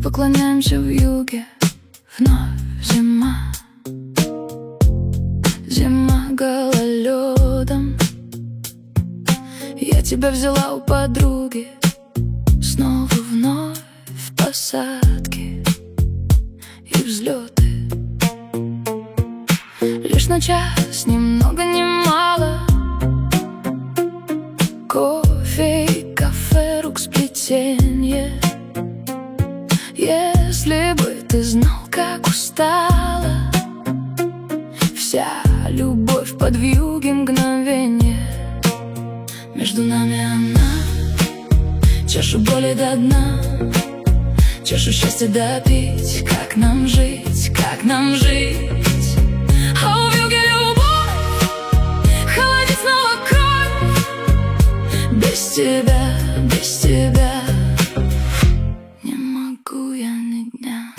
поклоняемся в юге. Вновь зима, зима гололедом. Я тебя взяла у подруги. Снова вновь посадки и взлеты. Лишь на час, ни много ни мало. Кофе и кафе, рук сплетенье. Если бы ты знал, как устала вся любовь под вьюги мгновенье. Между нами она, чашу боли до дна, чашу счастья допить. Как нам жить, как нам жить? А в юге любовь холодит снова кровь. Без тебя, без тебя не могу я ни дня.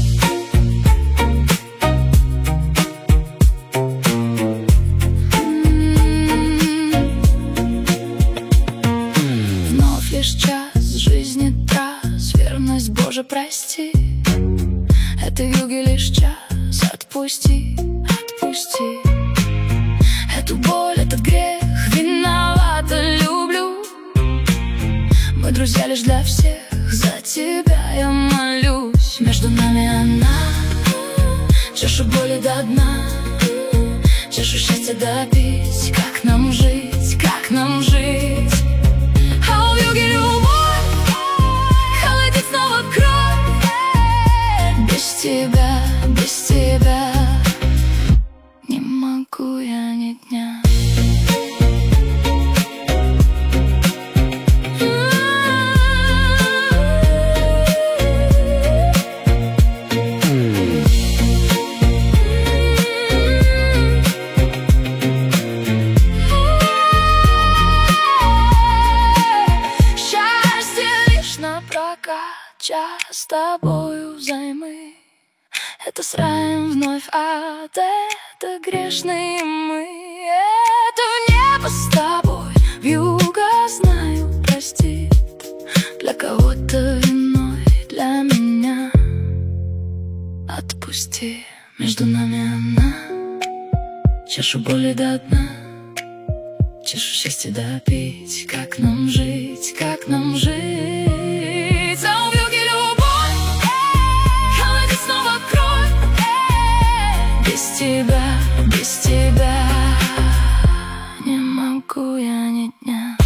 Вновь лишь час жизни трасс, верность, Боже, прости. Это в юге лишь час, отпусти, отпусти. Эту боль, этот грех, виновата, люблю. Мы друзья лишь для всех, за тебя я молюсь. Между нами она, чашу боли до дна, чашу счастья допить. Как нам жить, как нам жить? А в юге любовь холодит снова кровь. Без тебя, без тебя не могу я ни дня. Час с тобою взаймы. Это с раем вновь ад, это грешные мы. Это в небо с тобой, вьюга, знаю, простит. Для кого-то виной, для меня отпусти. Между нами она, чашу боли до дна, чашу счастья допить. Как нам жить, как нам жить? А в юге любовь холодит снова кровь. Без тебя не могу я ни дня.